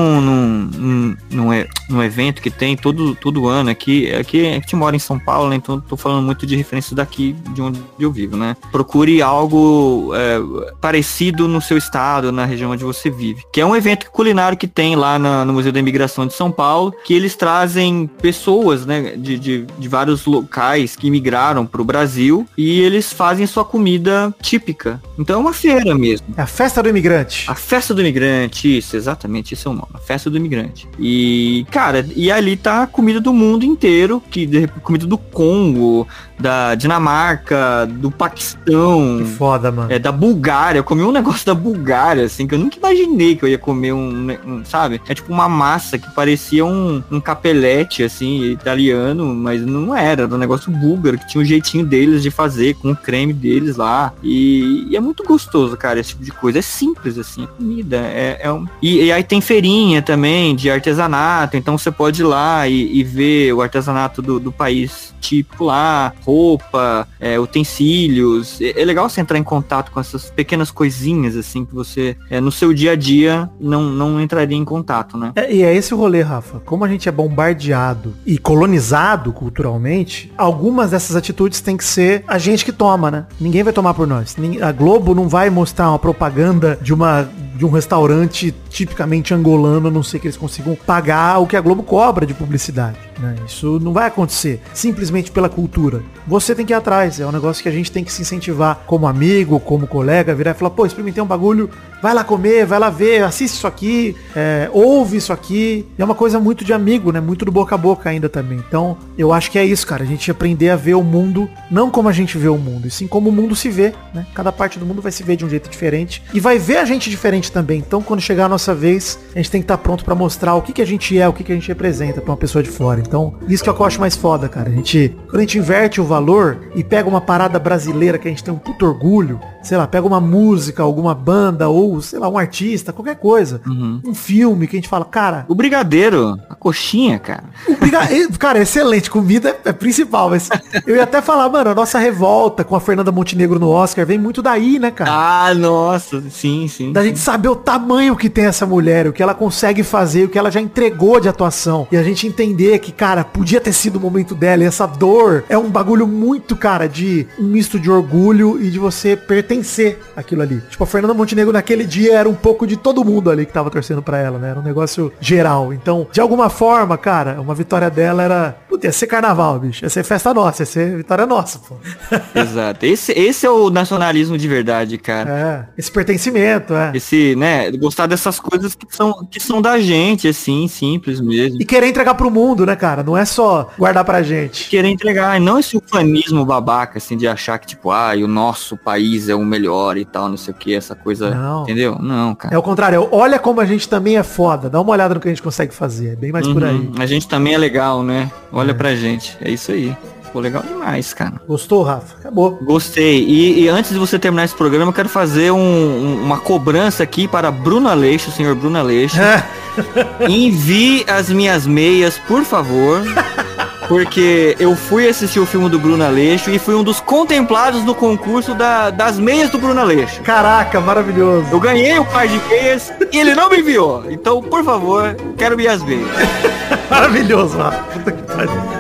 num evento que tem todo ano aqui a gente mora em São Paulo, né? Então tô falando muito de referências daqui, de onde eu vivo, né? Procure algo parecido no seu estado, na região onde você vive, que é um evento culinário que tem lá no Museu da Imigração de São Paulo, que eles trazem pessoas, né, de vários locais que migraram pro Brasil e eles fazem sua comida típica. Então é uma feira mesmo.
É a festa do imigrante.
A festa do imigrante, isso, exatamente, esse é o nome. A festa do imigrante. E, cara, e ali tá a comida do mundo inteiro, comida do Congo, da Dinamarca, do Paquistão.
Que foda, mano.
Da Bulgária. Eu comi um negócio da Bulgária, assim, que eu nunca imaginei que eu ia comer sabe? É tipo uma massa que parecia um capelete, assim, italiano, mas não era um negócio búlgaro, que tinha um jeitinho deles de fazer, com o creme deles lá. E é muito gostoso, cara, esse tipo de coisa. É simples, assim, a comida. E aí tem feirinha também, de artesanato, então você pode ir lá e ver o artesanato do país típico lá, roupa, utensílios. É legal você entrar em contato com essas pequenas coisinhas, assim, que você, no seu dia a dia, não entraria em contato, né?
E é esse o rolê, Rafa. Como a gente é bombardeado e colonizado culturalmente, algumas dessas atitudes tem que ser a gente que toma, né? Ninguém vai tomar por nós. A Globo não vai mostrar uma propaganda de um restaurante tipicamente angolano, a não ser que eles consigam pagar o que a Globo cobra de publicidade, né? Isso não vai acontecer simplesmente pela cultura. Você tem que ir atrás, é um negócio que a gente tem que se incentivar como amigo, como colega, virar e falar, pô, experimentei um bagulho, vai lá comer, vai lá ver, assiste isso aqui, ouve isso aqui. É uma coisa muito de amigo, né? Muito do boca a boca ainda também. Então, eu acho que é isso, cara. A gente aprender a ver o mundo, não como a gente vê o mundo, e sim como o mundo se vê, né? Cada parte do mundo vai se ver de um jeito diferente e vai ver a gente diferente também. Então, quando chegar a nossa vez, a gente tem que estar pronto pra mostrar o que a gente é, o que a gente representa pra uma pessoa de fora. Então, isso que é o que eu acho mais foda, cara. Quando a gente inverte o valor e pega uma parada brasileira que a gente tem um puto orgulho, sei lá, pega uma música, alguma banda, ou, sei lá, um artista, qualquer coisa. Um filme que a gente fala, cara...
O brigadeiro, a coxinha, cara.
Cara, excelente. Comida é principal, mas eu ia até falar, mano, a nossa revolta com a Fernanda Montenegro no Oscar vem muito daí, né, cara?
Ah, nossa, sim.
Da gente saber o tamanho que tem essa mulher, o que ela consegue fazer, o que ela já entregou de atuação. E a gente entender que, cara, podia ter sido o momento dela. E essa dor é um bagulho muito, cara, de um misto de orgulho e de você pertencer àquilo ali. Tipo, a Fernanda Montenegro naquele dia era um pouco de todo mundo ali que tava torcendo pra ela, né? Era um negócio geral. Então, de alguma forma, cara, uma vitória dela era... Puta, ia ser carnaval, bicho. Ia ser festa nossa, ia ser vitória nossa, pô.
Exato. Esse é o nacionalismo de verdade, cara.
Esse pertencimento,
Esse, né, gostar dessas coisas que são da gente, assim, simples mesmo.
E querer entregar pro mundo, né, cara? Não é só guardar pra gente.
Querer entregar, e não esse ufanismo babaca, assim, de achar que, tipo, o nosso país é o melhor e tal, não sei o que, essa coisa,
não.
Entendeu? Não, cara.
É o contrário, olha como a gente também é foda, dá uma olhada no que a gente consegue fazer, é bem mais por aí.
A gente também é legal, né? Olha pra gente, é isso aí. Pô, legal demais, cara.
Gostou, Rafa? Acabou.
Gostei. E antes de você terminar esse programa, eu quero fazer uma cobrança aqui para Bruno Aleixo, senhor Bruno Aleixo. Envie as minhas meias, por favor. Porque eu fui assistir o filme do Bruno Aleixo e fui um dos contemplados no concurso das meias do Bruno Aleixo.
Caraca, maravilhoso.
Eu ganhei o par de meias e ele não me enviou. Então, por favor, quero minhas meias.
Maravilhoso, Rafa. Puta que pariu.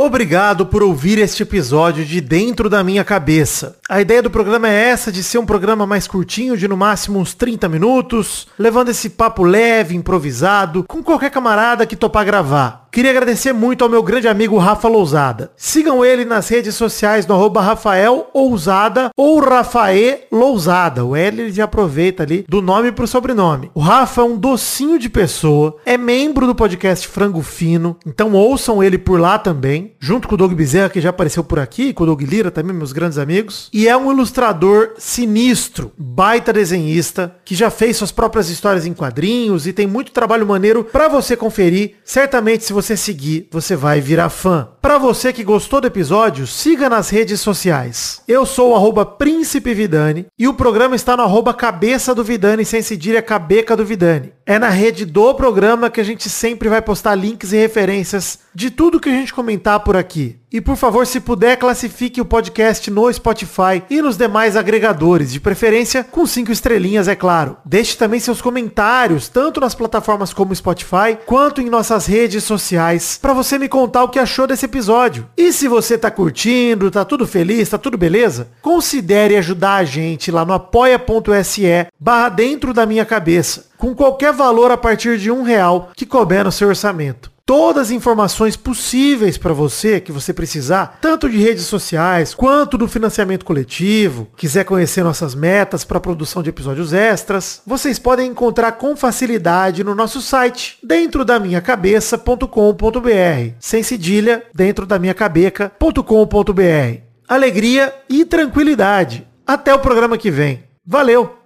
Obrigado por ouvir este episódio de Dentro da Minha Cabeça. A ideia do programa é essa, de ser um programa mais curtinho, de no máximo uns 30 minutos, levando esse papo leve, improvisado, com qualquer camarada que topar gravar. Queria agradecer muito ao meu grande amigo Rafa Lousada. Sigam ele nas redes sociais no @Rafael Ousada ou Rafaê Lousada. O L ele já aproveita ali do nome pro sobrenome. O Rafa é um docinho de pessoa, é membro do podcast Frango Fino, então ouçam ele por lá também, junto com o Doug Bezerra, que já apareceu por aqui, com o Doug Lira também, meus grandes amigos. E é um ilustrador sinistro, baita desenhista, que já fez suas próprias histórias em quadrinhos e tem muito trabalho maneiro pra você conferir. Certamente, se você seguir, você vai virar fã. Pra você que gostou do episódio, siga nas redes sociais. Eu sou o @Príncipe Vidani e o programa está no @Cabeça do Vidani, sem cedilha, Cabeca do Vidani. É na rede do programa que a gente sempre vai postar links e referências de tudo que a gente comentar por aqui. E por favor, se puder, classifique o podcast no Spotify e nos demais agregadores, de preferência com 5 estrelinhas, é claro. Deixe também seus comentários, tanto nas plataformas como Spotify, quanto em nossas redes sociais, pra você me contar o que achou desse episódio. E se você tá curtindo, tá tudo feliz, tá tudo beleza, considere ajudar a gente lá no apoia.se/Dentro da Minha Cabeça, com qualquer valor a partir de R$1 que couber no seu orçamento. Todas as informações possíveis para você, que você precisar, tanto de redes sociais, quanto do financiamento coletivo, quiser conhecer nossas metas para a produção de episódios extras, vocês podem encontrar com facilidade no nosso site, dentrodaminhacabeça.com.br, sem cedilha, dentrodaminhacabeca.com.br. Alegria e tranquilidade. Até o programa que vem. Valeu!